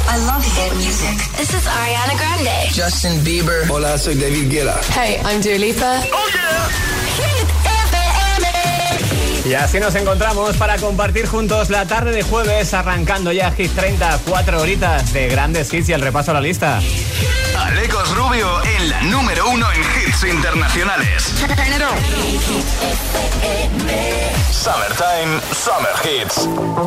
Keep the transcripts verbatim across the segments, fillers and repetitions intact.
I love hit music. This is Ariana Grande. Justin Bieber. Hola, soy David Guetta. Hey, I'm Dua Lipa. Oh yeah. Hit F M. Y así nos encontramos para compartir juntos la tarde de jueves, arrancando ya Hit treinta, cuatro horitas de grandes hits y el repaso a la lista. Alecos Rubio en la número uno en hits internacionales. Summertime, Summer Hits.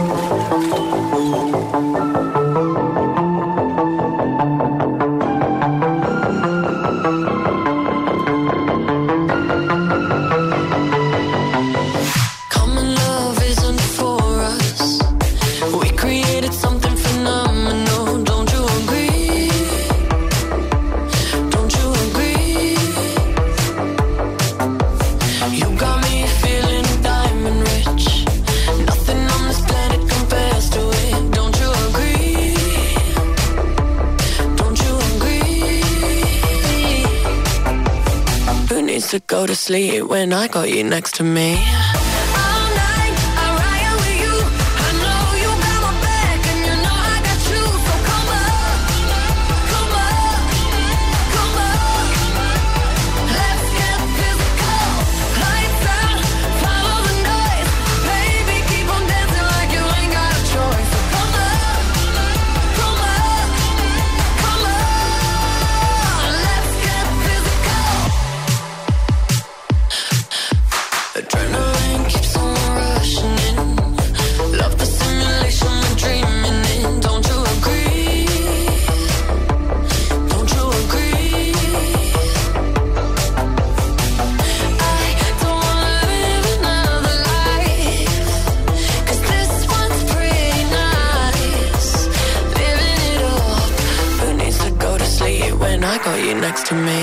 To go to sleep when I got you next to me. Next to me.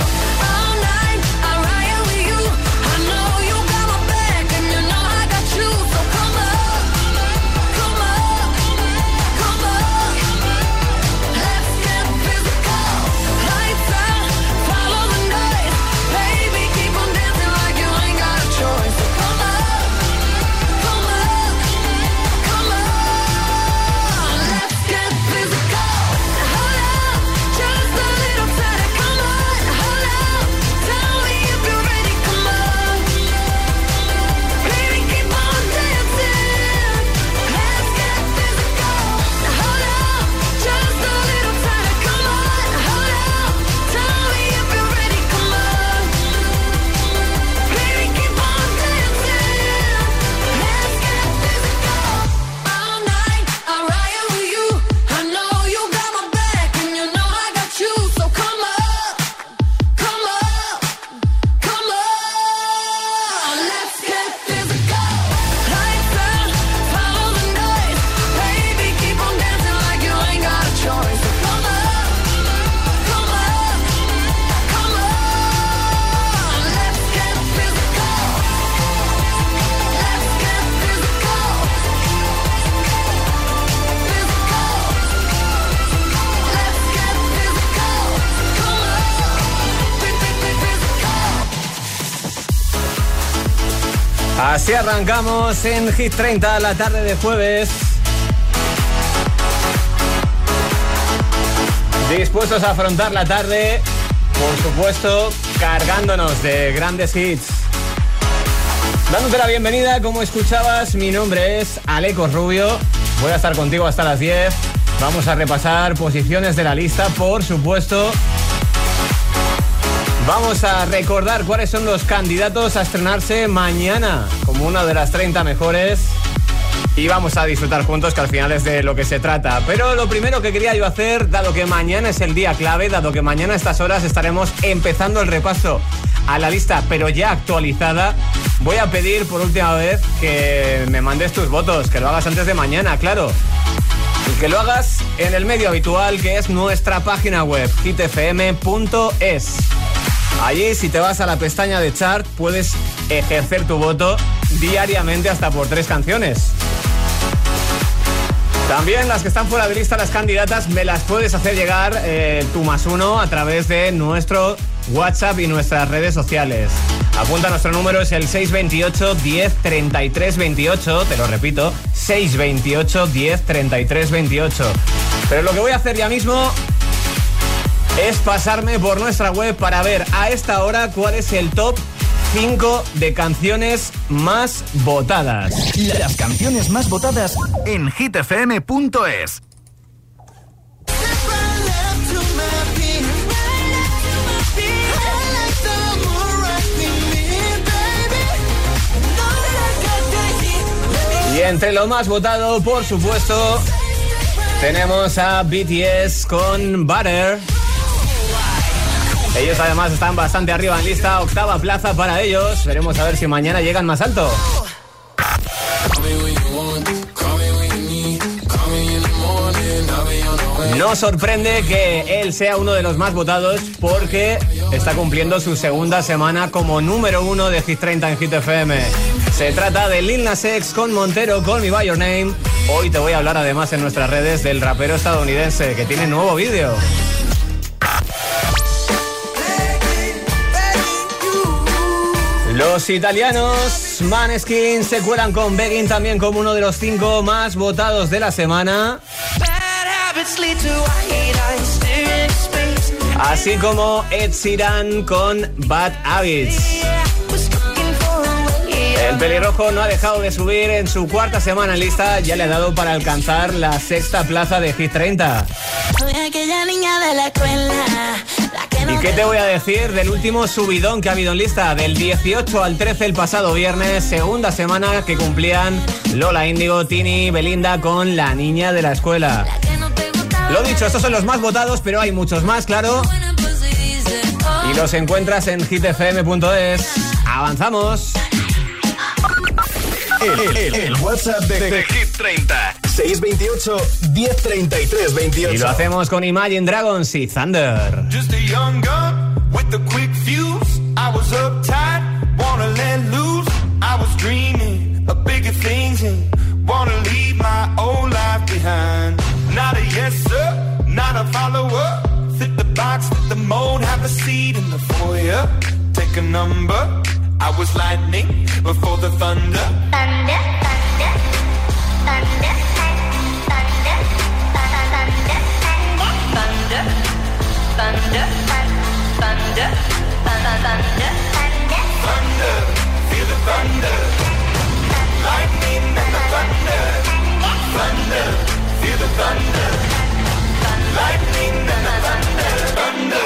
Así arrancamos en Hit treinta, la tarde de jueves. Dispuestos a afrontar la tarde, por supuesto, cargándonos de grandes hits. Dándote la bienvenida, como escuchabas, mi nombre es Alecos Rubio. Voy a estar contigo hasta las diez. Vamos a repasar posiciones de la lista, por supuesto. Vamos a recordar cuáles son los candidatos a estrenarse mañana como una de las treinta mejores. Y vamos a disfrutar juntos, que al final es de lo que se trata. Pero lo primero que quería yo hacer, dado que mañana es el día clave, dado que mañana a estas horas estaremos empezando el repaso a la lista, pero ya actualizada, voy a pedir por última vez que me mandes tus votos, que lo hagas antes de mañana, claro. Y que lo hagas en el medio habitual, que es nuestra página web, hit f m punto es. Allí, si te vas a la pestaña de chart, puedes ejercer tu voto diariamente hasta por tres canciones. También las que están fuera de lista, las candidatas, me las puedes hacer llegar eh, tú más uno a través de nuestro WhatsApp y nuestras redes sociales. Apunta, nuestro número es el seis veintiocho, diez, treinta y tres veintiocho. Te lo repito, seis veintiocho, diez, treinta y tres veintiocho. Pero lo que voy a hacer ya mismo es pasarme por nuestra web para ver a esta hora cuál es el top cinco de canciones más votadas. Las canciones más votadas en hit f m punto es. Y entre lo más votado, por supuesto, tenemos a B T S con Butter. Ellos además están bastante arriba en lista, octava plaza para ellos. Veremos a ver si mañana llegan más alto. No sorprende que él sea uno de los más votados porque está cumpliendo su segunda semana como número uno de Hit treinta en Hit F M. Se trata de Lil Nas X con Montero, Call Me By Your Name. Hoy te voy a hablar además en nuestras redes del rapero estadounidense que tiene nuevo vídeo. Los italianos Maneskin se cuelan con Begging también como uno de los cinco más votados de la semana. Así como Ed Sheeran con Bad Habits. El pelirrojo no ha dejado de subir en su cuarta semana en lista, ya le ha dado para alcanzar la sexta plaza de Hit treinta. ¿Y qué te voy a decir del último subidón que ha habido en lista? Del dieciocho al trece el pasado viernes, segunda semana que cumplían Lola Índigo, Tini, Belinda con La Niña de la Escuela. Lo dicho, estos son los más votados, pero hay muchos más, claro. Y los encuentras en hit f m punto es. ¡Avanzamos! El, el, el WhatsApp de, de Hit treinta. seis veintiocho, diez treinta y tres veintiocho. Y lo hacemos con Imagine Dragons y Thunder. Just a young gun with a quick fuse. I was uptight, wanna let loose. I was dreaming of bigger things and wanna leave my old life behind. Not a yes sir, not a follower. Fit the box, fit the mold, have a seat in the foyer. Take a number. I was lightning before the thunder. Thunder, thunder, thunder, thunder, thunder, thunder, thunder, thunder, thunder, Thunder, feel the thunder. Lightning and the thunder. Thunder, feel the thunder. Lightning and the thunder. Thunder,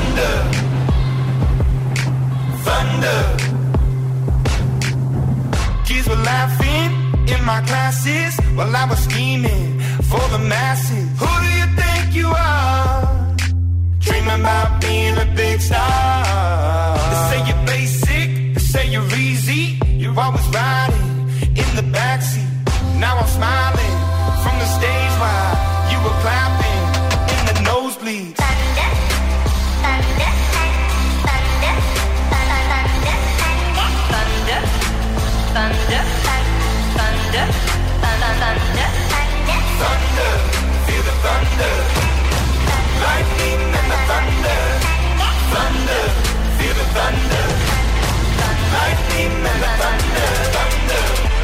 thunder, thunder. Kids were laughing in my classes while I was scheming for the masses. Who do you think you are? Dreaming about being a big star. They say you're basic, they say you're easy. You're always riding in the backseat. Now I'm smiling from the stage while you were clapping in the nosebleeds. thunder, thunder, thunder, thunder, thunder, thunder, thunder, thunder, Thunder, feel the thunder. Lightning and the thunder. Thunder, feel the thunder. Lightning and the thunder. Thunder.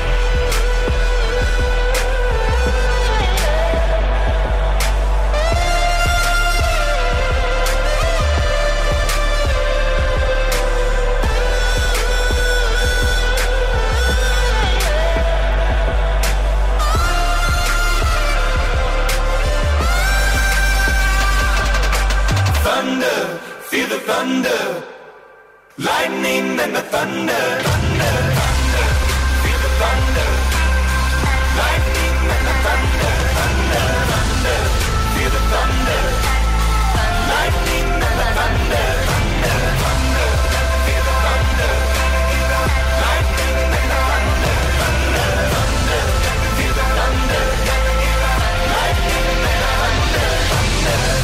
Thunder, feel the thunder. Lightning and the thunder. Thunder, thunder, feel the thunder. Lightning and the thunder. Thunder, thunder, feel the thunder. Lightning and the thunder. Thunder, thunder, feel the thunder. Lightning and the thunder. Thunder, thunder, feel the thunder. Lightning and the thunder. Thunder.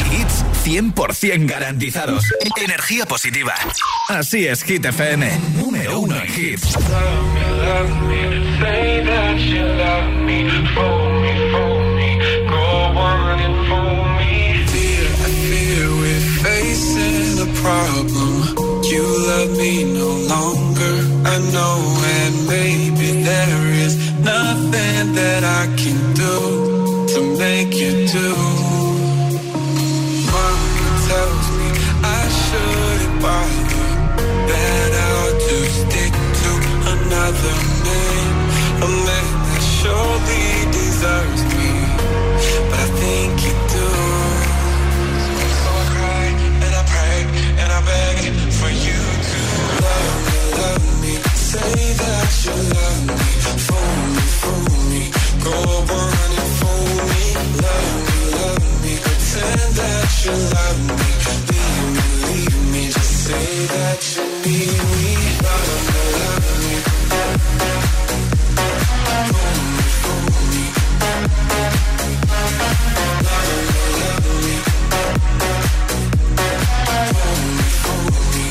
cien por ciento garantizados. Energía positiva. Así es Hit F M. número uno en hits. Love me, love me, say that you love me. Fool me, fool me, go on and fool me. Fear, I fear we're facing a problem. You love me no longer, I know, and maybe there is nothing that I can do to make you do. Mama tells me I shouldn't bother, that I'll just stick to another man, a man that surely deserves me, but I think you do. So I cry and I pray and I beg for you to love me, love me, say that you love me, fool me, fool me, go on and fool me, love me, love me, pretend that you love me, leave me, leave me, just say that you need me, love me, love me, fool me, fool me, love me, love me, fool me, fool me.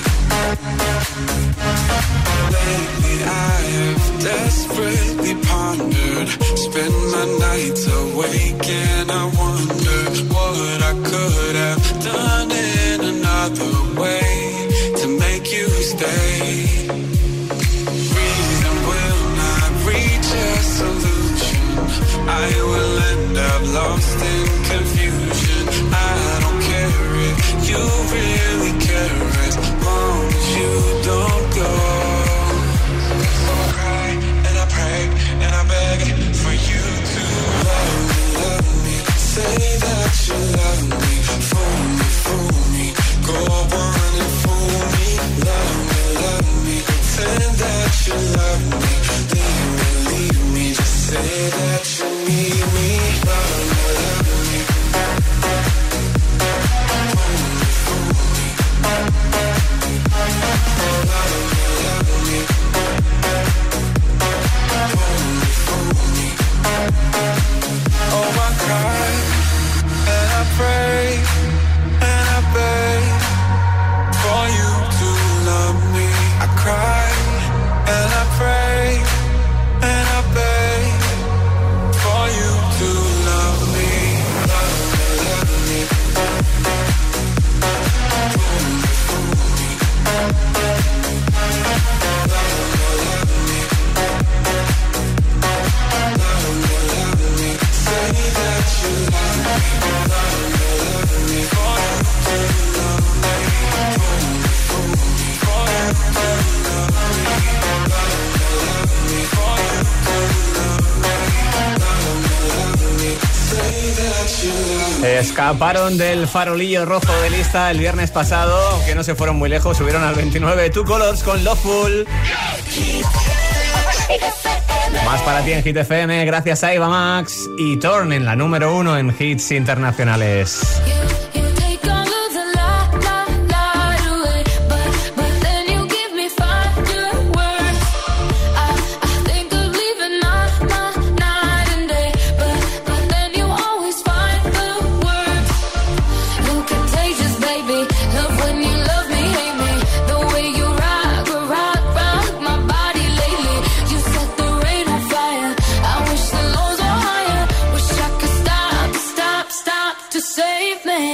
Lately I have desperately pondered, spend my nights awake and I wonder what I could have done in another way to make you stay. Reason will not reach a solution, I will end up lost in confusion. I don't care if you really care, as long as you don't go. So I cry and I pray and I beg for you to love me, love me, say that you love me, fool me, fool me, go on and fool me, love me, love me, pretend that you love me, leave me, leave me, just say that you need me, love me, love me, fool me, fool me, love me, love me, fool me, fool me. Oh, I cry and I pray and I beg for you to love me. I cry and I pray and I beg for you to love me. Love me, love me, fool me, fool me, love me, love me, love me, love me, say that you love me, love me, love me, for you to love me, fool me, fool me, for you to love me, love me, love me, for you to love me, love me, love me, say that you love me. Escaparon del farolillo rojo de lista el viernes pasado, aunque no se fueron muy lejos, subieron al veintinueve. Two Colors con Loveful. Más para ti en Hit F M, gracias a Eva Max y Torn en la número uno en hits internacionales. Save me.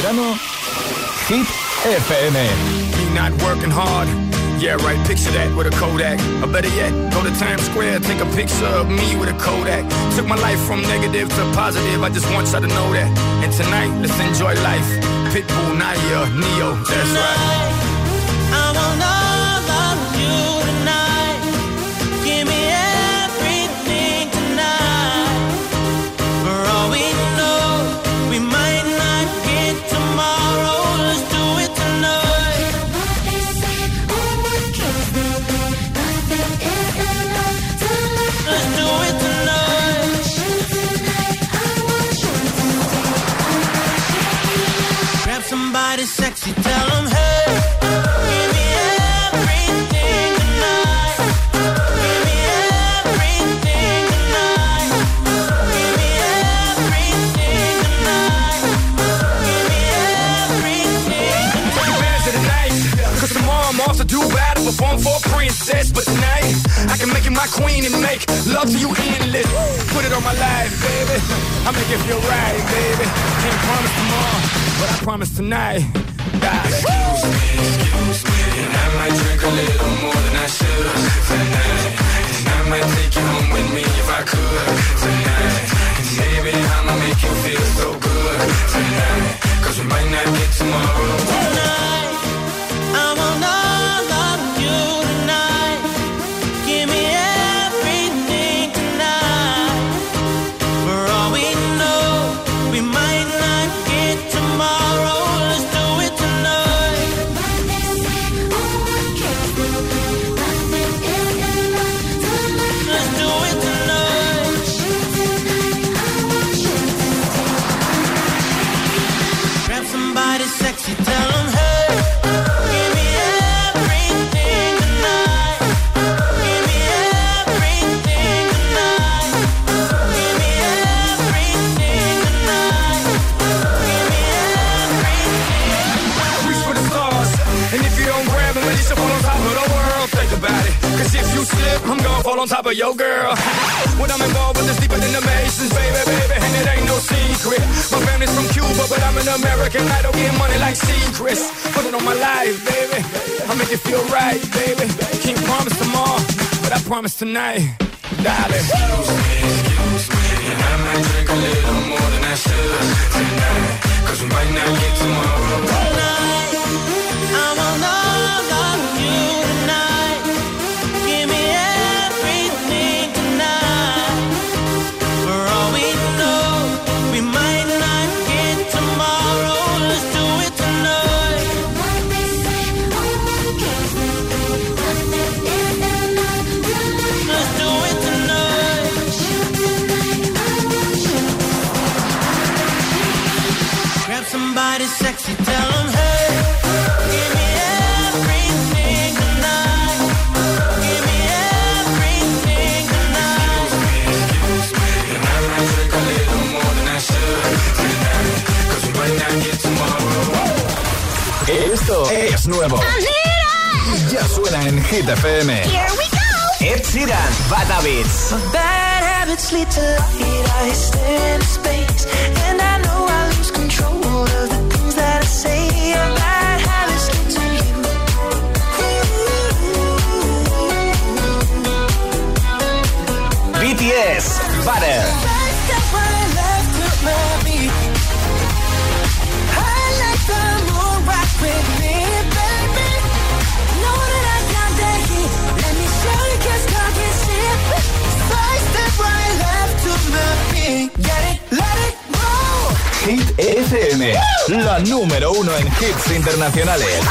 verano, Hit F M. Me not working hard. Yeah, right, picture that with a Kodak. Or better yet, go to Times Square, take a picture of me with a Kodak. Took my life from negative to positive, I just want y'all to know that. And tonight, let's enjoy life. Pitbull, Naya, Neo, that's tonight, right. I want all of you tonight. Give me everything tonight. For all we know, we might not get tomorrow. Let's do it tonight. Somebody sexy, tell them, hey, give me everything tonight. Give me everything tonight. Give me everything tonight. Give me everything tonight. Take advantage of the night, cause tomorrow I'm off to do battle, perform for a princess. But tonight, I can make you my queen and make love to you endless. Put it on my life, baby, I'll make it feel right, baby. Can't promise tomorrow, but I promise tonight. God. Excuse me, excuse me, and I might drink a little more than I should tonight. And I might take you home with me if I could tonight. And maybe I'ma make you feel so good tonight. Cause we might not get tomorrow. Tonight, I want all of you tonight. Give me everything tonight. For all we know, we might not get tomorrow. Let's do it tonight. Let's do it tonight. Grab somebody sexy, tell them, hey, give me everything tonight. Give me everything tonight. Give me everything tonight. Give me everything. Reach for the stars, and if you don't grab them, at least you fall on top of the world. Think about it, cause if you slip, I'm gonna fall on top of your girl. When I'm involved with this deeper than the Masons, baby, baby, and it ain't no secret. My family's from Cuba, but I'm an American. I don't get money like secrets. Put it on my life, baby, I'll make it feel right, baby. Can't promise tomorrow, but I promise tonight, darling. Excuse me, excuse me, and I might drink a little more than I should tonight. Cause we might not get tomorrow. Tonight, I want all of you tonight. Give me everything tonight. For all we know, we might not get tomorrow. Let's do it tonight. Let's do it tonight. Grab somebody sexy, tell them, hey, give me everything tonight. Give me everything tonight. Excuse me, and I might drink a little more than I should tonight. Cause we might not get tomorrow. Esto es nuevo. Ya suena en Hit F M. Here we go. Ed Sheeran, Bad Beats. My bad habits lead to light. I stare into space, and I know I lose control of the things that I say. My bad habits lead to you. B T S, Butter. Hit F M, la número uno en hits internacionales.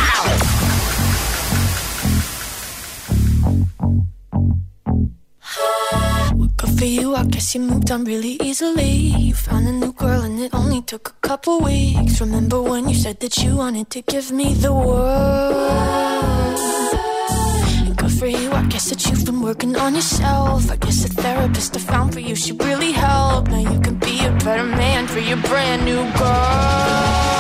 Good for you, I guess you moved on really easily. You found a new girl and it only took a couple weeks. Remember when you said that you wanted to give me the world? And good for you, I guess that you've been working on yourself. I guess the therapist I found for you should really help. Now you can be a better man for your brand new girl.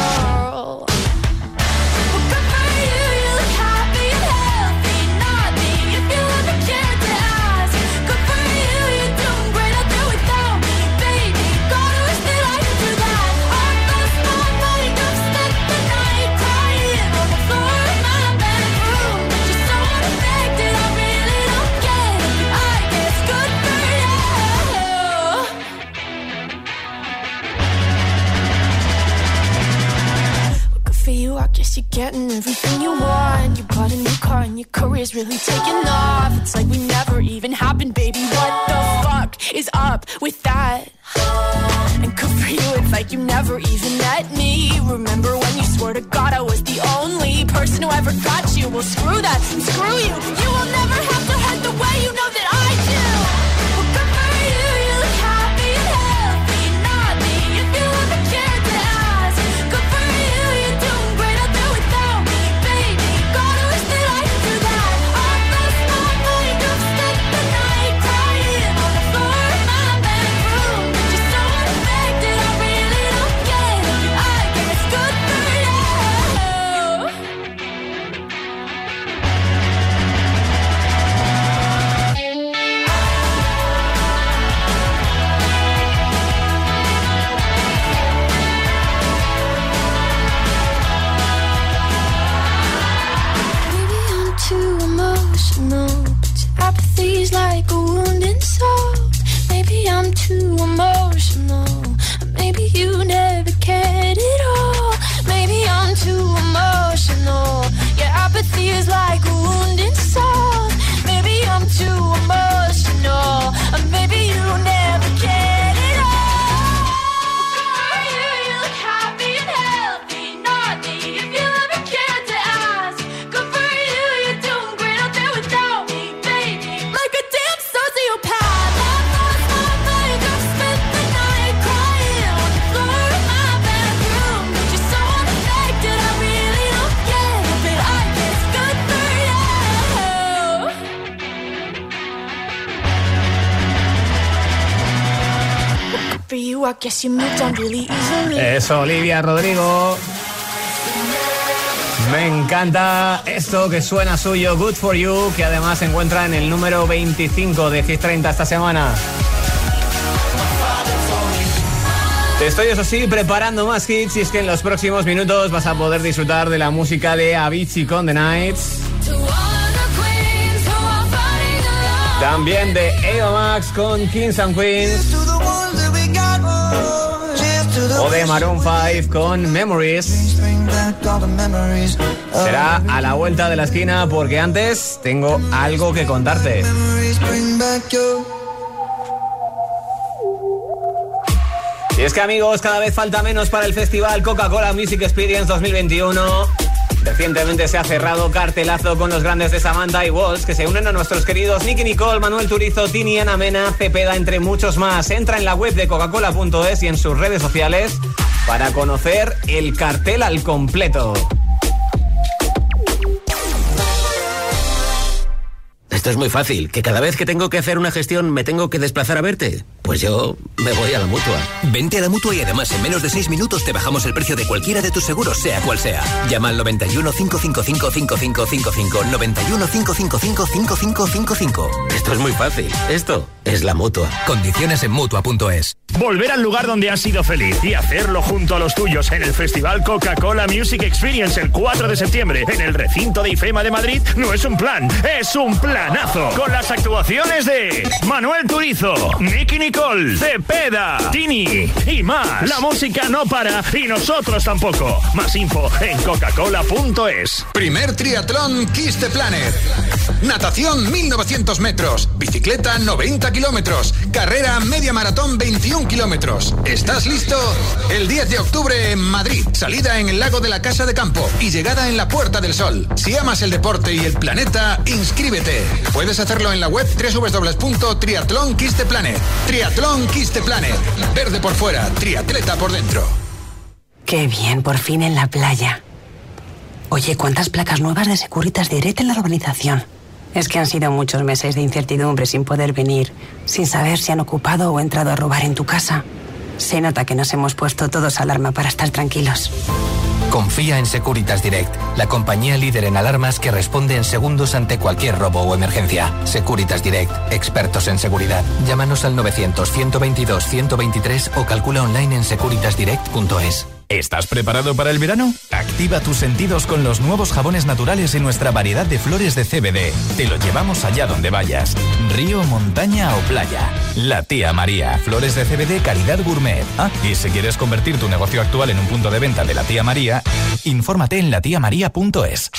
Step guess you're getting everything you want. You bought a new car and your career's really taking off. It's like we never even happened, baby. What the fuck is up with that? And good for you, it's like you never even met me. Remember when you swore to God I was the only person who ever got you? Well, screw that, and screw you. You will never have to hurt the way you know that I do. Well, good for you, you look happy and healthy. Not me, if you ever cared to ask. Good for you, you're doing great out there without me, baby. God, I wish that I could do that. I lost my mind, I've spent the night crying on the floor of my bedroom. Just so unaffected, I really don't get it. I guess good for you. Maybe I'm too emotional, but your apathy's like a wounded soul. Maybe I'm too emotional, or maybe you never cared at all. Maybe I'm too emotional, your apathy is like a wounded soul. Maybe I'm too emotional, or maybe you never cared at all. Good for you, you look happy and healthy. Not me, if you ever cared to ask. Good for you, you're doing great out there without me, baby. Like a damn sociopath. I've lost my mind, I've spent the night crying on the floor of my bedroom. You're so unaffected, I really don't get it, but I guess good for you. Good for you, I guess you moved on really easily. Eso, Olivia Rodrigo. Me encanta esto que suena suyo, Good For You, que además se encuentra en el número veinticinco de Hit treinta esta semana. Te estoy, eso sí, preparando más hits y es que en los próximos minutos vas a poder disfrutar de la música de Avicii con The Nights. También de Eva Max con Kings and Queens. O de Maroon cinco con Memories. Será a la vuelta de la esquina porque antes tengo algo que contarte. Y es que, amigos, cada vez falta menos para el festival Coca-Cola Music Experience dos mil veintiuno. Recientemente se ha cerrado cartelazo con los grandes de Samantha y Walls, que se unen a nuestros queridos Nicky Nicole, Manuel Turizo, Tini, Ana Mena, Cepeda, entre muchos más. Entra en la web de coca-cola punto es y en sus redes sociales para conocer el cartel al completo. Esto es muy fácil, que cada vez que tengo que hacer una gestión me tengo que desplazar a verte. Pues yo me voy a la Mutua. Vente a la Mutua y además en menos de seis minutos te bajamos el precio de cualquiera de tus seguros, sea cual sea. Llama al noventa y uno, cinco cinco cinco, cinco cinco cinco cinco, noventa y uno, cinco cinco cinco, cinco cinco cinco cinco. Esto es muy fácil. Esto es la Mutua. Condiciones en Mutua punto es. Volver al lugar donde has sido feliz y hacerlo junto a los tuyos en el Festival Coca-Cola Music Experience el cuatro de septiembre en el recinto de IFEMA de Madrid no es un plan, es un planazo. Con las actuaciones de Manuel Turizo, Nicky Nicole, Cepeda, Tini y más. La música no para y nosotros tampoco. Más info en coca-cola punto es. Primer triatlón Kiss the Planet. Natación mil novecientos metros. Bicicleta noventa kilómetros. Carrera media maratón veintiún kilómetros. ¿Estás listo? El diez de octubre en Madrid. Salida en el lago de la Casa de Campo y llegada en la Puerta del Sol. Si amas el deporte y el planeta, inscríbete. Puedes hacerlo en la web doble u doble u doble u punto triatlón kiss the planet. Triatlón Kiss the Planet. Verde por fuera, triatleta por dentro. Qué bien, por fin en la playa. Oye, ¿cuántas placas nuevas de Securitas Direct en la urbanización? Es que han sido muchos meses de incertidumbre sin poder venir, sin saber si han ocupado o entrado a robar en tu casa. Se nota que nos hemos puesto todos alarma para estar tranquilos. Confía en Securitas Direct, la compañía líder en alarmas que responde en segundos ante cualquier robo o emergencia. Securitas Direct, expertos en seguridad. Llámanos al novecientos, ciento veintidós, ciento veintitrés o calcula online en securitas direct punto es. ¿Estás preparado para el verano? Activa tus sentidos con los nuevos jabones naturales y nuestra variedad de flores de C B D. Te lo llevamos allá donde vayas. Río, montaña o playa. La Tía María. Flores de C B D calidad gourmet. Ah, y si quieres convertir tu negocio actual en un punto de venta de La Tía María, infórmate en la tía maría punto es.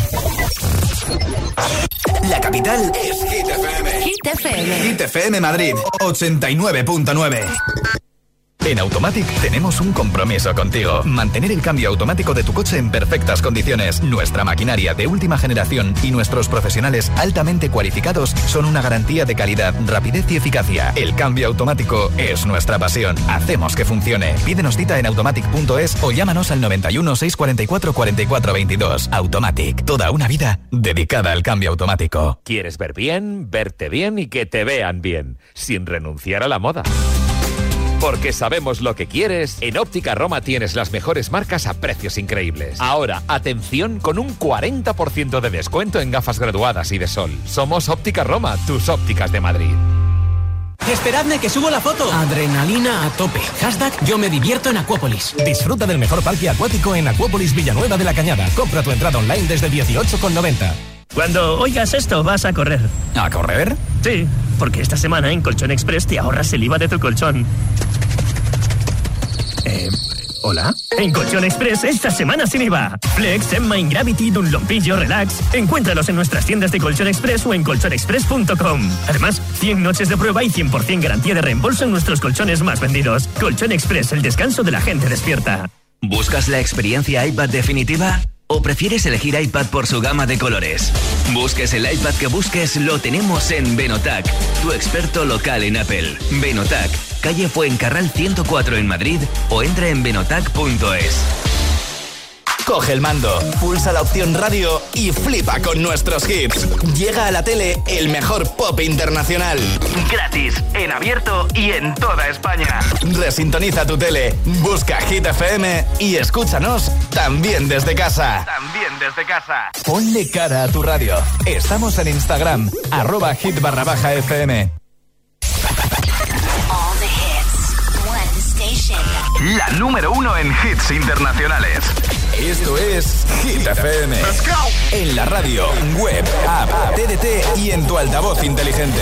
La capital es Hit F M. Hit F M. Hit F M Madrid, ochenta y nueve punto nueve. En Automatic tenemos un compromiso contigo. Mantener el cambio automático de tu coche en perfectas condiciones. Nuestra maquinaria de última generación y nuestros profesionales altamente cualificados son una garantía de calidad, rapidez y eficacia. El cambio automático es nuestra pasión. Hacemos que funcione. Pídenos cita en automatic punto es o llámanos al noventa y uno, seiscientos cuarenta y cuatro, cuarenta y cuatro veintidós. Automatic. Toda una vida dedicada al cambio automático. ¿Quieres ver bien, verte bien y que te vean bien, sin renunciar a la moda? Porque sabemos lo que quieres, en Óptica Roma tienes las mejores marcas a precios increíbles. Ahora, atención, con un cuarenta por ciento de descuento en gafas graduadas y de sol. Somos Óptica Roma, tus ópticas de Madrid. Esperadme que subo la foto. Adrenalina a tope. Hashtag yo me divierto en Acuópolis. Disfruta del mejor parque acuático en Acuópolis Villanueva de la Cañada. Compra tu entrada online desde dieciocho con noventa. Cuando oigas esto, vas a correr. ¿A correr? Sí, porque esta semana en Colchón Express te ahorras el I V A de tu colchón. Eh... ¿Hola? En Colchón Express, esta semana sin I V A. Flex, Emma, Ingravity, Dunlopillo, Relax. Encuéntralos en nuestras tiendas de Colchón Express o en colchón express punto com. Además, cien noches de prueba y cien por ciento garantía de reembolso en nuestros colchones más vendidos. Colchón Express, el descanso de la gente despierta. ¿Buscas la experiencia iPad definitiva? ¿O prefieres elegir iPad por su gama de colores? Busques el iPad que busques, lo tenemos en Benotac, tu experto local en Apple. Benotac, calle Fuencarral ciento cuatro en Madrid o entra en benotac punto es. Coge el mando, pulsa la opción radio y flipa con nuestros hits. Llega a la tele el mejor pop internacional. Gratis, en abierto y en toda España. Resintoniza tu tele, busca Hit F M y escúchanos también desde casa. También desde casa. Ponle cara a tu radio. Estamos en Instagram, arroba hit barra baja FM. All the hits, one station. La número uno en hits internacionales. Esto es Hit F M. Let's go. En la radio, web, app, T D T y en tu altavoz inteligente.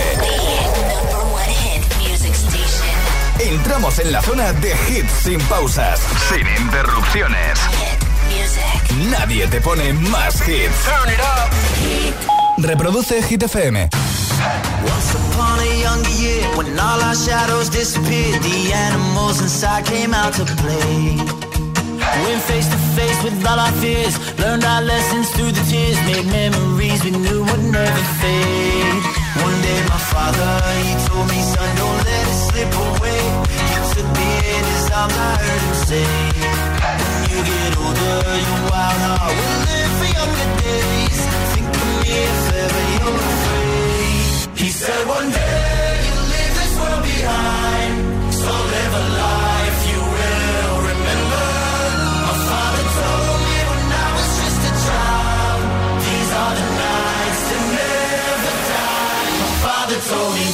Entramos en la zona de hits sin pausas, sin interrupciones. Nadie te pone más hits. Turn it up. Reproduce Hit F M. Once upon a younger year, when all our shadows disappeared, the animals inside came out to play. Went face to face with all our fears, learned our lessons through the tears, made memories we knew would never fade. One day my father, he told me, son, don't let it slip away. He took me in his arms, I heard him say, when you get older, your wild heart will live for younger days. Think of me if ever you're afraid. He said one day you'll leave this world behind, so live a life you will remember. My father told me when I was just a child, these are the nights that never die. My father told me.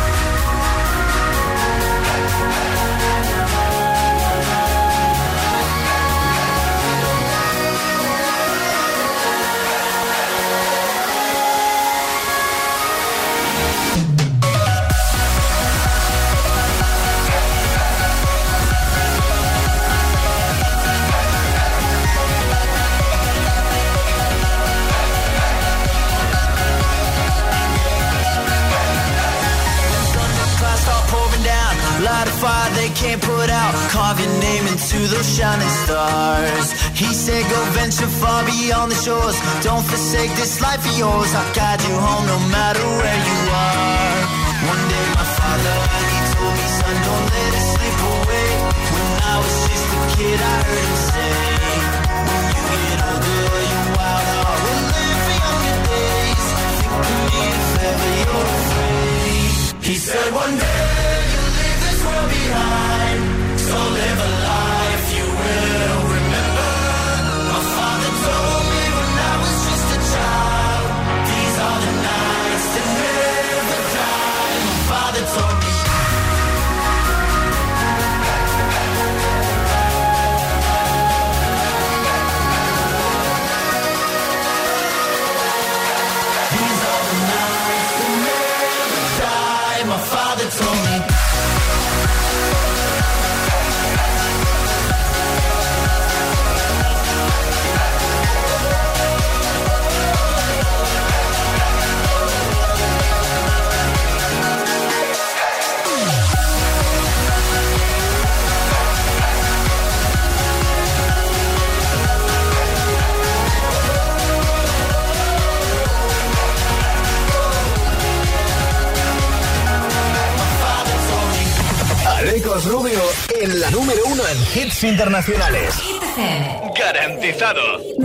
Light a fire they can't put out, carve your name into those shining stars. He said go venture far beyond the shores, don't forsake this life of yours. I'll guide you home no matter where you are. One day my father, he told me, son, don't let it slip away. When I was just a kid I heard him say, when you get older your wild heart will live for younger days. Think of me if ever you're afraid. He said one day behind, so live a life you will remember. My father told me when I was just a child, these are the nights that never die. My father told me. número uno en hits internacionales. ¡Garantizado!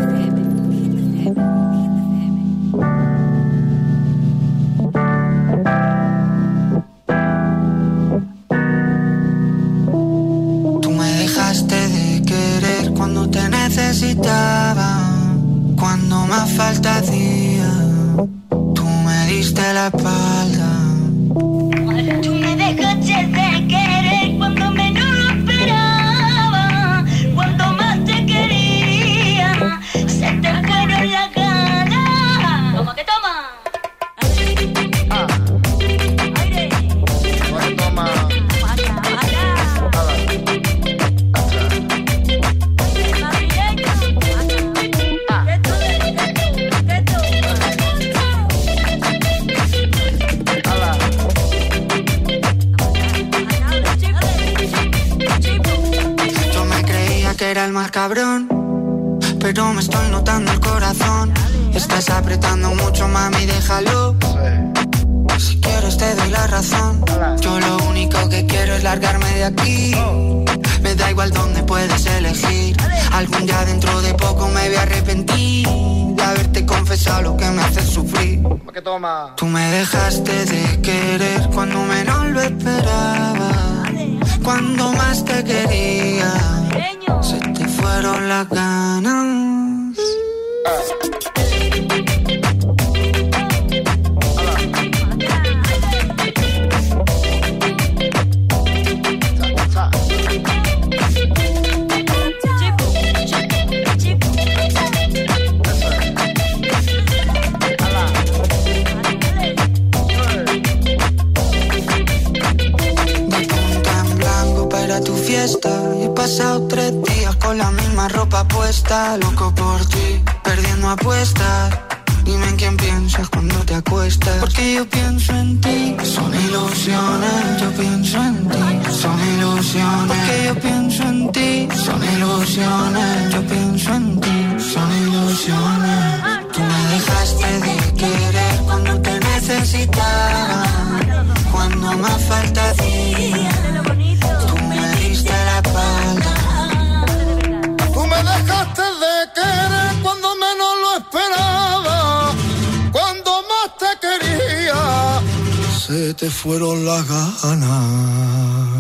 Tú me dejaste de querer cuando te necesitaba, cuando más falta hacía. Tú me diste la espalda. Tú me dejaste de querer cuando menos lo esperaba, cuando más te quería, se te fueron las ganas. Toma que toma. Ah. Aire. Toma, toma. Que era el más cabrón, pero me estoy notando el corazón. Estás apretando mucho, mami, déjalo. Si quieres te doy la razón. Yo lo único que quiero es largarme de aquí. Me da igual dónde puedes elegir. Algún día dentro de poco me voy a arrepentir de haberte confesado lo que me hace sufrir. Tú me dejaste de querer cuando menos lo esperaba, cuando más te quería, se te fueron las ganas. Tu fiesta, he pasado tres días con la misma ropa puesta, loco por ti, perdiendo apuestas. Dime en quién piensas cuando te acuestas, porque yo pienso en ti. Son ilusiones, yo pienso en ti. Son ilusiones, porque yo pienso en ti. Son ilusiones, yo pienso en ti. Son ilusiones. Tú me dejaste de querer cuando te necesitaba, cuando más falta hacía. La espalda. Tú me dejaste de querer cuando menos lo esperaba, cuando más te quería, se te fueron las ganas.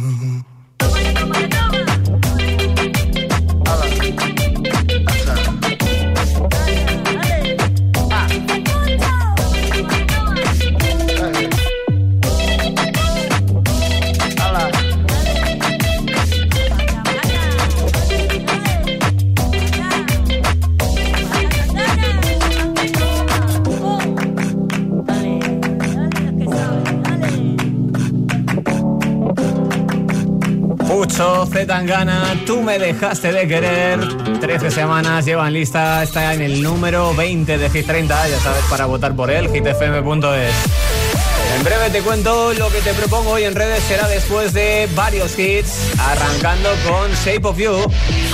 Mucho Zetangana, tú me dejaste de querer. trece semanas llevan lista, está en el número veinte de Hit treinta, ya sabes, para votar por él, hit f m punto es. En breve te cuento lo que te propongo hoy en redes, será después de varios hits, arrancando con Shape of You.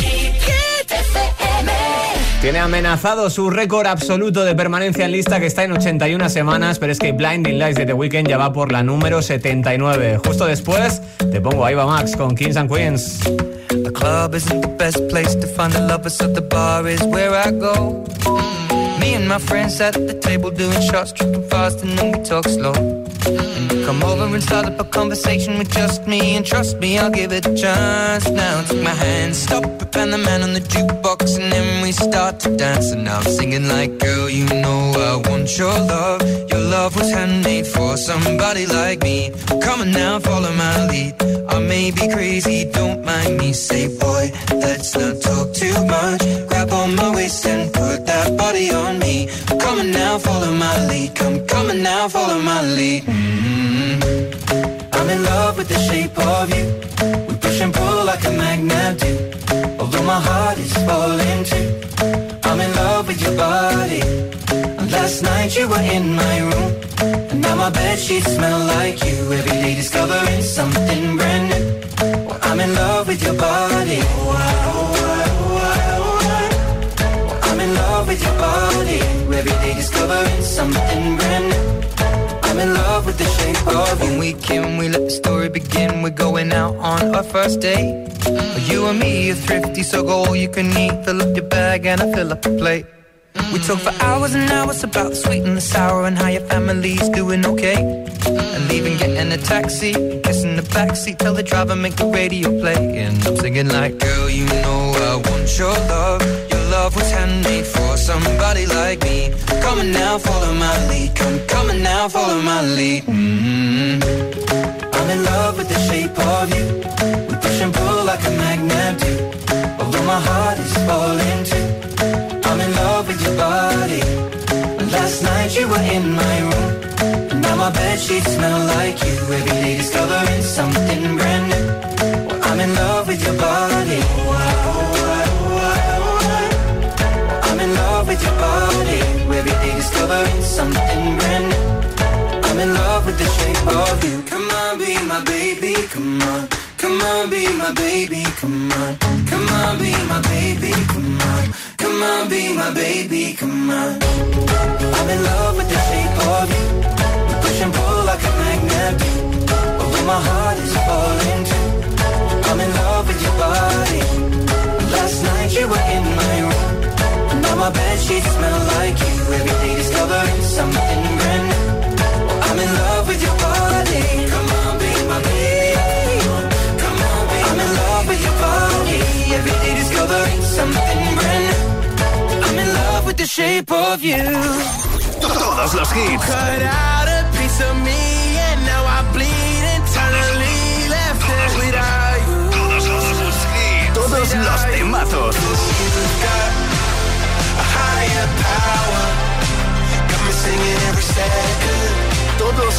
Tiene amenazado su récord absoluto de permanencia en lista, que está en ochenta y una semanas, pero es que Blinding Lights de The Weeknd ya va por la número setenta y nueve. Justo después te pongo a Eva Max con Kings and Queens. The club isn't the best place to find the lovers, so the bar is where I go. Me and my friends at the table doing shots, tripping fast and then we talk slow. And you come over and start up a conversation with just me, and trust me, I'll give it a chance. Now take my hand, stop it, and the man on the jukebox, and then we start to dance. And now I'm singing like, girl, you know I want your love. Your love was handmade for somebody like me. Come on now, follow my lead. I may be crazy, don't mind me. Say, boy, let's not talk too much. Grab on my waist and put that body on me. Come on now, follow my lead. Come, come on now, follow my lead. Mm-hmm. I'm in love with the shape of you. We push and pull like a magnet do. Although my heart is falling too. I'm in love with your body. And last night you were in my room. And now my bedsheets smell like you. Every day discovering something brand new. Well, I'm in love with your body. Oh, I, oh, I, oh, I, oh, I. Well, I'm in love with your body. Every day discovering something brand new. I'm in love with the shape of you. When we in, we let the story begin. We're going out on our first date. You and me are thrifty, so go all you can eat. Fill up your bag and I fill up the plate. We talk for hours and hours about the sweet and the sour and how your family's doing okay. And leaving, getting a taxi, kissing the backseat, tell the driver make the radio play. And I'm singing like, girl, you know I want your love. Your love was handmade for somebody like me. Come on now, follow my lead. Come, come on now, follow my lead. Mm-hmm. I'm in love with the shape of you. We push and pull like a magnet do. Although my heart is falling too. I'm in love with your body. Last night you were in my room, and now my bedsheets smell like you. Every day discovering something brand new. Well, I'm in love with your body. I'm in love with your body. Every day discovering something brand new. I'm in love with the shape of you. Come on, be my baby, come on. Come on, be my baby, come on. Come on, be my baby, come on. Come on, be my baby, come on. I'm in love with the shape of you. We push and pull like a magnet do. Although my heart is falling too. I'm in love with your body. Last night you were in my room, and now my bedsheets smell like you. Every day discovering something brand new. Well, I'm in love with your body. Come on, be my baby. Come on, be I'm in love with your body. Every day discovering something brand new. I'm in love with the shape of you. Todos los hits. Cut out a piece of me and now I bleed internally. Left it without you. Todos los hits. Todos los temazos. You've got a higher power. Got me singing every second. Todos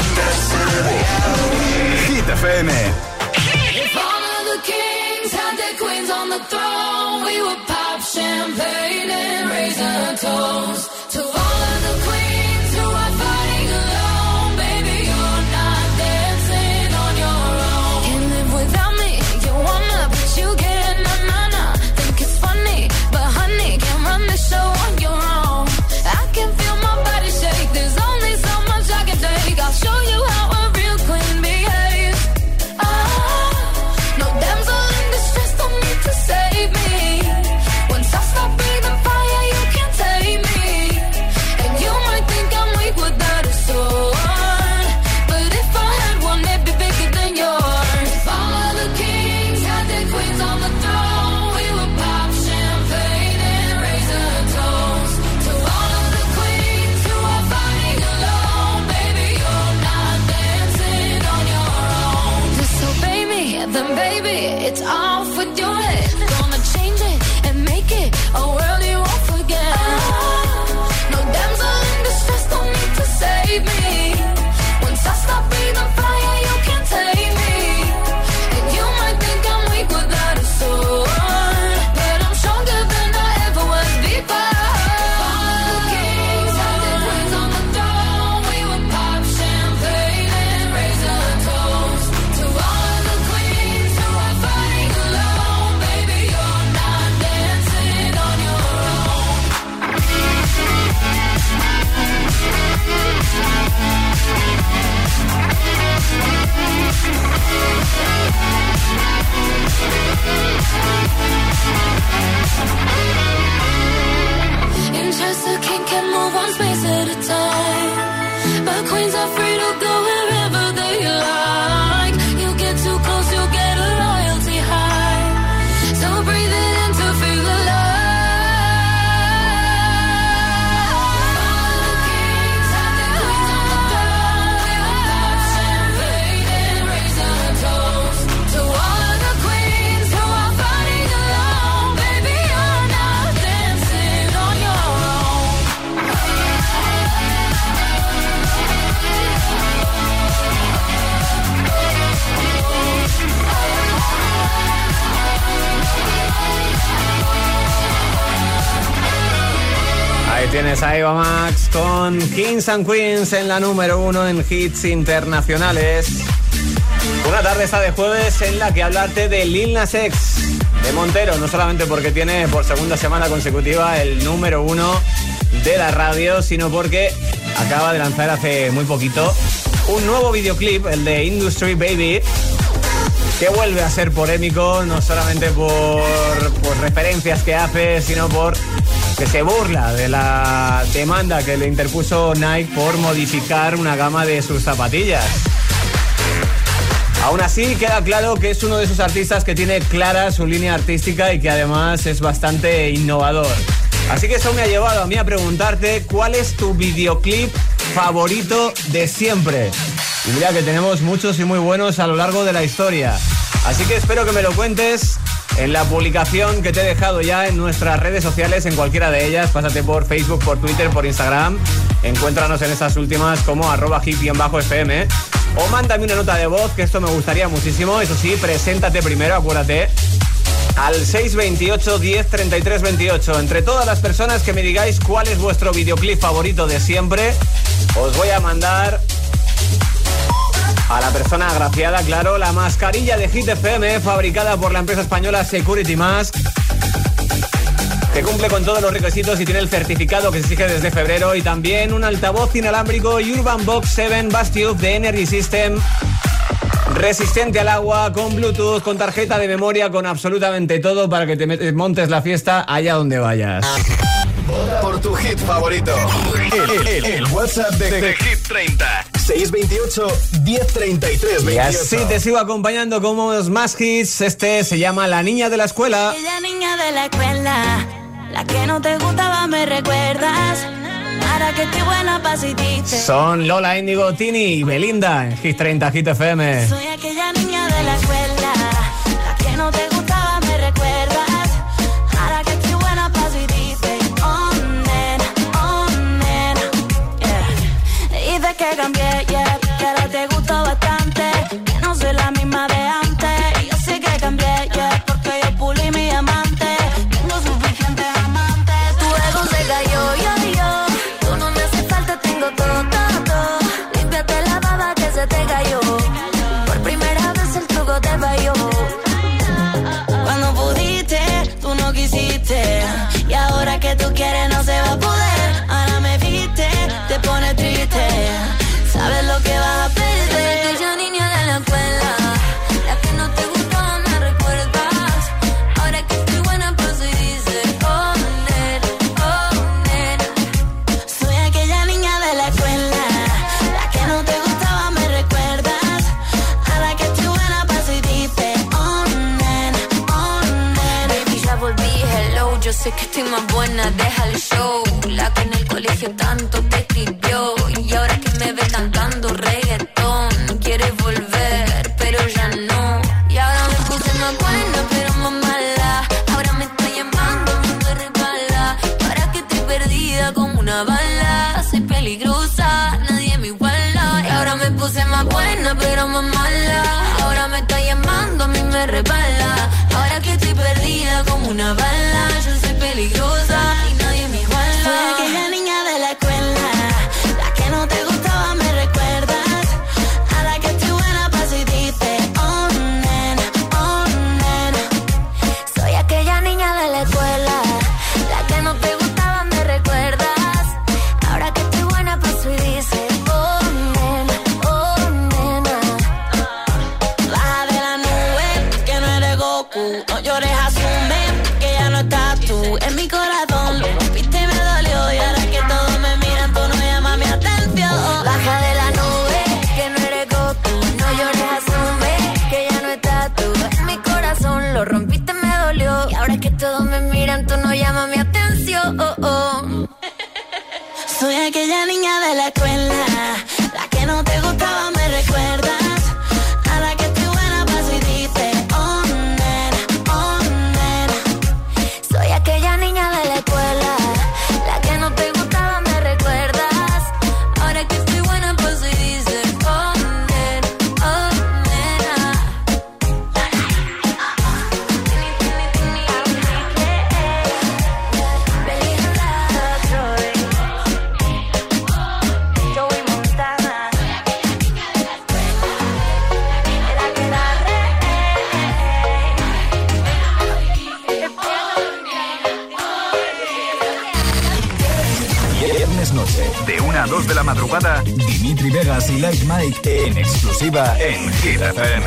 los Hit F M. If all of the kings had their queens on the throne, we would pop champagne and raise a toast to all of the queens who are fighting alone. Baby, you're not dancing on your own. Can't live without me, you wanna, but you can't, nah, nah, nah. Think it's funny, but honey, can't run the show on your own. I can feel my body shake, there's only so much I can take. I'll show you how a real queen behaves. Ah, no damsel in distress, don't need to save me. Once I stop breathing fire, you can't take me. And you might think I'm weak without a sword, but if I had one, it'd be bigger than yours. If all of the kings had their queens on the throne, we would pop champagne and raise a toast to all of the queens who are fighting alone. Baby, you're not dancing on your own. Disobey me, then baby, it's off with your head. Gonna change it and make it a world you won't forget. No damsel in distress, don't need to save me. Once I stop breathing fire, you can't take me. And you might think I'm weak without a sword, but I'm stronger than I ever was before. All the kings had their queens on the throne. We would pop champagne and raise a toast to all of the queens who are fighting alone. Baby, you're not dancing on your own. In Chester, king can move one space at a time, but queens are free to go wherever they like. You get too close, you'll get a loyalty high. So breathe it in to feel alive. All the kings had their queens on the throne. We would pop champagne and raise a toast to all of the queens who are fighting alone. Baby, you're not dancing on your own. Ahí tienes a Eva Max con Kings and Queens en la número uno en hits internacionales. Una tarde esta de jueves en la que hablarte de Lil Nas X, de Montero, no solamente porque tiene por segunda semana consecutiva el número uno de la radio, sino porque acaba de lanzar hace muy poquito un nuevo videoclip, el de Industry Baby, que vuelve a ser polémico, no solamente por, por referencias que hace, sino por que se burla de la demanda que le interpuso Nike por modificar una gama de sus zapatillas. Aún así, queda claro que es uno de esos artistas que tiene clara su línea artística y que además es bastante innovador. Así que eso me ha llevado a mí a preguntarte cuál es tu videoclip favorito de siempre. Y mira que tenemos muchos y muy buenos a lo largo de la historia. Así que espero que me lo cuentes en la publicación que te he dejado ya en nuestras redes sociales, en cualquiera de ellas. Pásate por Facebook, por Twitter, por Instagram. Encuéntranos en esas últimas como arroba hip-fm. O mándame una nota de voz, que esto me gustaría muchísimo. Eso sí, preséntate primero, acuérdate. Al seis veintiocho, diez, treinta y tres, veintiocho. Entre todas las personas que me digáis cuál es vuestro videoclip favorito de siempre, os voy a mandar a la persona agraciada, claro, la mascarilla de Hit F M, fabricada por la empresa española Security Mask, que cumple con todos los requisitos y tiene el certificado que se exige desde febrero. Y también un altavoz inalámbrico Urban Box siete Bass Tube de Energy System, resistente al agua, con Bluetooth, con tarjeta de memoria, con absolutamente todo para que te montes la fiesta allá donde vayas. Por tu hit favorito. El, el, el WhatsApp de, de Hit treinta. seis veintiocho, diez, treinta y tres, veintiocho. Y así te sigo acompañando como los más hits. Este se llama La Niña de la Escuela. Aquella niña de la escuela, la que no te gustaba, me recuerdas. Ahora que estoy buena pa' si diste. Son Lola Índigo, Tini y Belinda en Hit treinta, Hit F M. Soy aquella niña de la escuela, la que no te gustaba, me recuerdas. Ahora que estoy buena pa' si diste. Oh, nena, oh, nena, yeah. Dices que cambié, yeah, que ahora te gustó bastante, que no soy la misma de antes. Y yo sé que cambié, yeah, porque yo pulí mi amante. Tengo suficientes amantes. Tu ego se cayó, yo, yo. Tú no me hace falta, tengo todo, todo, todo. Límpiate la baba que se te cayó. Por primera vez el truco te falló. Cuando pudiste, tú no quisiste. Y ahora que tú quieres no se va a poder. Ahora me viste, te pone triste. Sabes lo que vas a perder. Aquella niña de la escuela, la que no te gustaba, me recuerdas. Ahora que estoy buena pues y dices, oh, nena, oh, nena. Soy aquella niña de la escuela, la que no te gustaba, me recuerdas. Ahora que estoy buena pues y dices, oh, nena, oh, nena. Baby, ya volví, hello. Yo sé que estoy más buena, deja el show. La que en el colegio tanto te escribió. Y ahora que me ve cantando reggaetón, quieres volver, pero ya no. Y ahora me puse más buena, pero más mala. Ahora me está llamando, me resbala. Ahora que estoy perdida como una bala. Soy peligrosa, nadie me iguala. Y ahora me puse más buena, pero más mala. Ahora me está llamando, a mí me resbala. Ahora que estoy perdida como una bala. Yo soy peligrosa y nadie me iguala. Soy aquella niña de la escuela, la que no te gustaba, me recuerdas. Ahora que estoy buena pa' si dices, oh, nena, oh, nena. Soy aquella niña de la escuela, la que no te gustaba, me recuerdas. Ahora que estoy buena pa' si dices, oh, nena, oh, nena. Baja de la nube, que no eres Goku. No llores, asume que ya no estás tú en mi corazón. Lo rompiste y me dolió. Y ahora que todos me miran, tú no llamas mi atención. Baja de la nube, que no eres Goku. No llores, asume que ya no estás tú en mi corazón. Lo rompiste, me dolió. Y ahora que todos me miran, tú no llamas mi atención. Oh, oh. Soy aquella niña de la escuela, la que no te gustaba, me recuerdas. Ahora que estoy buena pa' si dices, oh, nena, oh, nena. Soy aquella niña de la escuela, la que no te gustaba, me recuerdas. Ahora que estoy buena pa' si dices, oh, nena, oh, nena. Joey Montana. noche, de una a dos de la madrugada, Dimitri Vegas y Like Mike en exclusiva en Hit F M.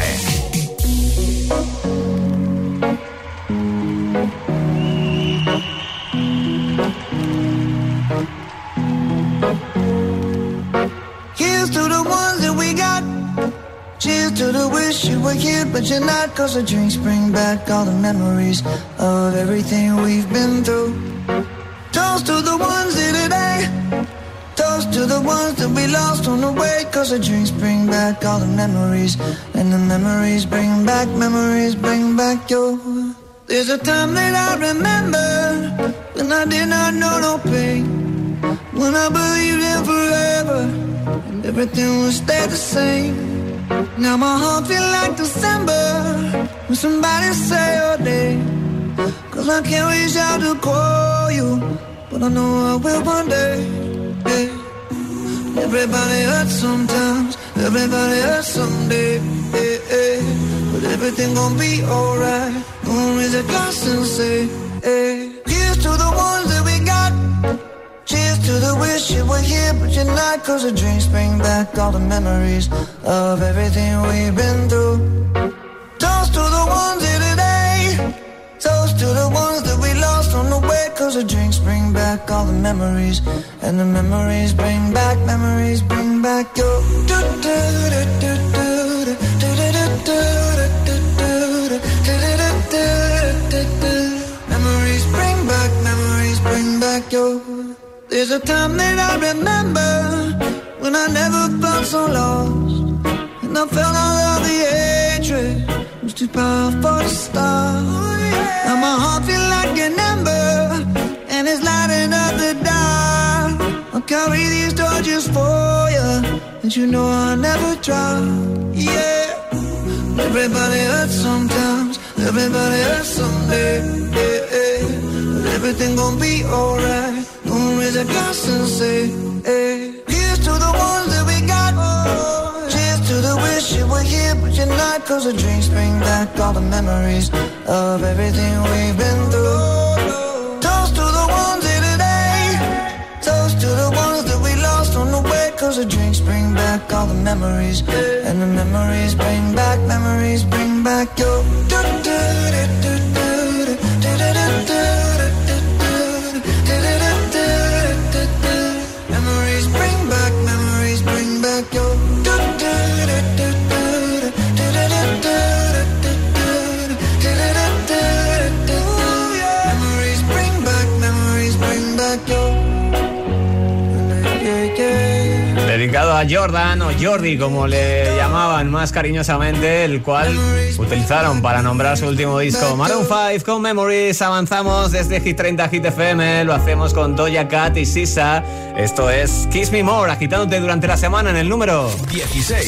Here's to the ones that we got. Cheers to the wish you were here, but you're not. Cause the drinks bring back all the memories of everything we've been through. Toast to the ones here today. Toast to the ones that we lost on the way. Cause the drinks bring back all the memories. And the memories bring back, memories bring back your. There's a time that I remember when I did not know no pain. When I believed in forever and everything would stay the same. Now my heart feel like December when somebody say your name. Cause I can't reach out to call you, but I know I will one day. Yeah. Everybody hurts sometimes, everybody hurts someday. Yeah, yeah. But everything gon' be alright. Gonna raise a glass and say, hey. Here's to the ones that we got. Cheers to the wish you were here, but you're not. Cause the drinks bring back all the memories of everything we've been through. Toast to the ones here today. Toast to the ones that we lost on the way. Cause the drinks bring back all the memories. And the memories bring back, memories bring back your. Memories bring back, memories bring back your. There's a time that I remember when I never felt so lost. And I felt all of the hatred was too powerful to stop. Now my heart feel like an ember and it's lighting up the dark. I'll carry these torches for you and you know I'll never drop. Yeah. Everybody hurts sometimes, everybody hurts someday. Yeah, yeah. But everything gon' be alright. Gonna raise a glass and say, hey. Here's to the ones that we got. Oh. Cheers to the wish you were here, but you're not. Cause the drinks bring back all the memories of everything we've been through. Toast to the ones here today. Toast to the ones that we lost on the way. Cause the drinks bring back all the memories. And the memories bring back, memories bring back your. Memories bring back, memories bring back your. Memories bring back, memories bring back your. Dedicado a Jordan o Jordi, como le llamaban más cariñosamente, el cual utilizaron para nombrar su último disco. Maroon cinco con Memories. Avanzamos desde Hit treinta Hit F M. Lo hacemos con Doja Cat y S Z A. Esto es Kiss Me More, agitándote durante la semana en el número dieciséis.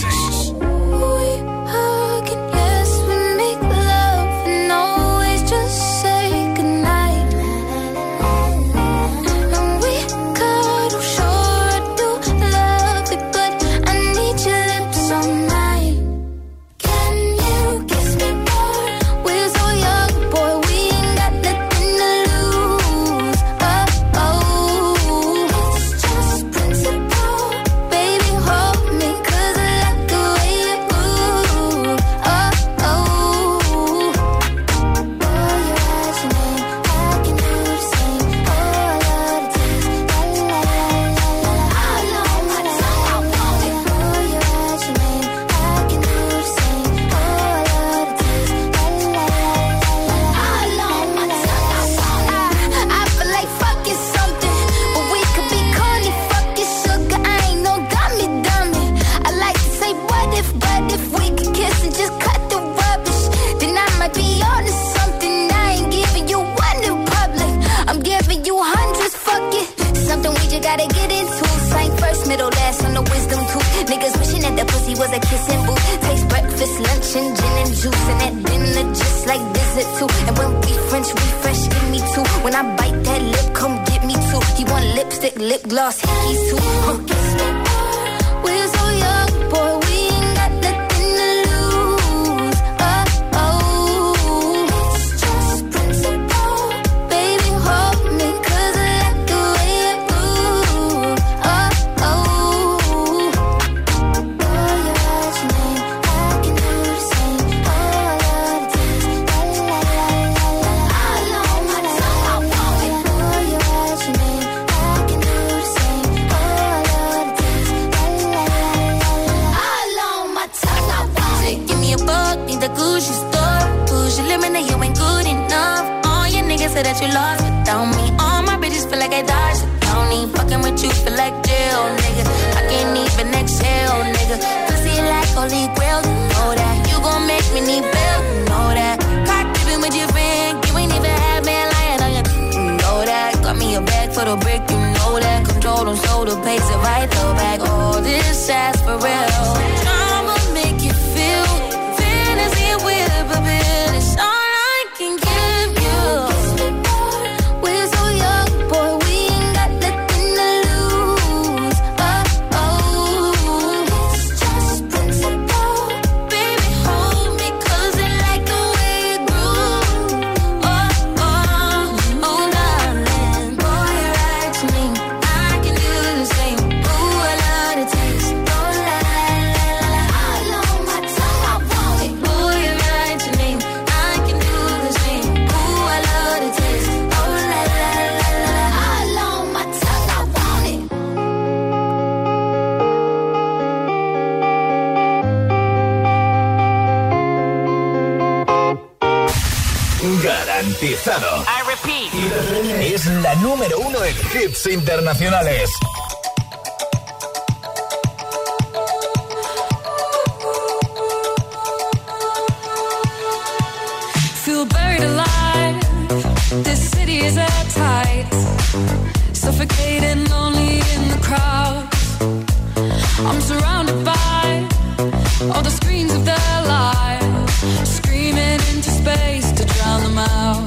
Oh say that you lost without me. All my bitches feel like I dodged the county. Fucking with you feel like jail, nigga. I can't even exhale, nigga. Pussy like holy grail, you know that. You gon' make me need bail, you know that. Cock dipping with your friend, you ain't even had man lying on you, you know that. Got me a bag for the brick, you know that. Control them, so the pace it right though back. All this ass for real. I'ma make you feel fantasy with a bill. It's all I can give you. We're so young, boy, we ain't got nothing to lose. Oh, oh, it's just principle. Baby, hold me, cause I like the way you groove. Oh, oh, oh, darling. Boy, you're right to me. I can do the same. Ooh, I love the taste. Oh, la, la, la, la. All on my tongue, I want it. Boy, you're right to me. I can do the same. Ooh, I love the taste. Oh, la, la, la, la, la. All on my tongue, I want it. Garantizado. I repeat. Es la número uno en hits internacionales. Feel buried alive. This city is airtight. Suffocating, lonely in the crowd. I'm surrounded by all the screens of their lives, screaming into space to drown them out.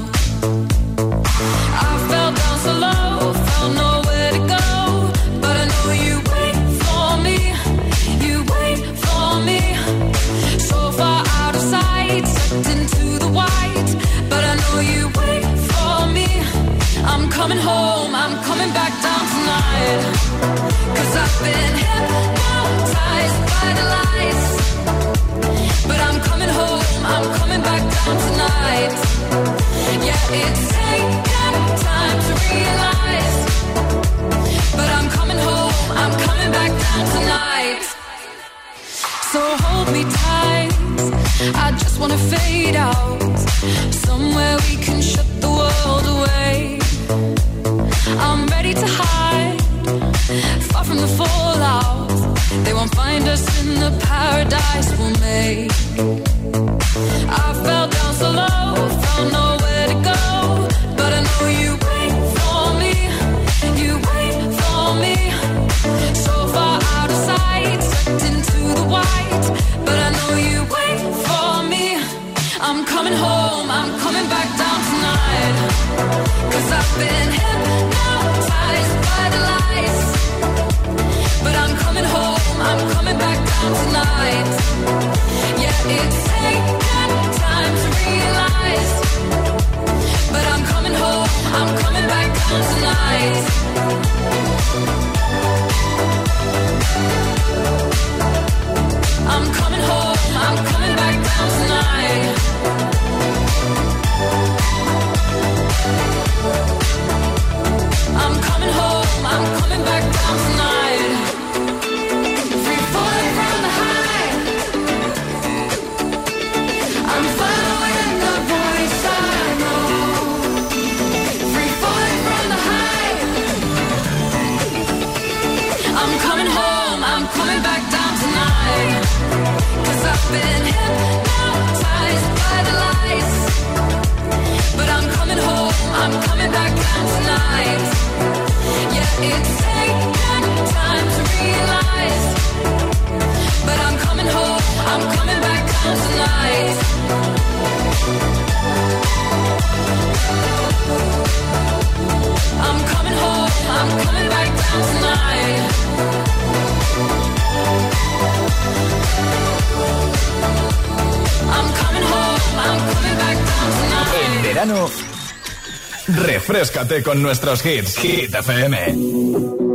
I fell down so low, found nowhere to go, but I know you wait for me, you wait for me. So far out of sight, sucked into the white, but I know you wait for me. I'm coming home, I'm coming back down tonight, cause I've been hypnotized by the lights. But I'm coming home, I'm coming back down tonight. Yeah, it's taken time to realize, but I'm coming home, I'm coming back down tonight. So hold me tight, I just wanna fade out, somewhere we can shut the world away. I'm ready to hide, far from the fallout. They won't find us in the paradise we'll make. I fell down so low, found nowhere to go, but I know you wait for me, you wait for me. So far out of sight, sucked into the white, but I know you wait for me. I'm coming home, I'm coming back down tonight, cause I've been hypnotized by the lights. But I'm coming home, I'm coming back down tonight. Yeah, it's taken time to realize, but I'm coming home, I'm coming back down tonight. I'm coming home, I'm coming back down tonight. I'm coming home, I'm coming back down tonight. Free falling from the high, I'm following the voice I know. Free falling from the high, I'm coming home, I'm coming back down tonight. Cause I've been hypnotized by the lights, but I'm coming home, I'm coming back down tonight. Yeah, it's taken time to realize, but I'm coming home, I'm coming back down tonight. I'm coming home, I'm coming back down tonight. I'm coming home, I'm coming back down tonight. En verano, refréscate con nuestros hits. Hit F M.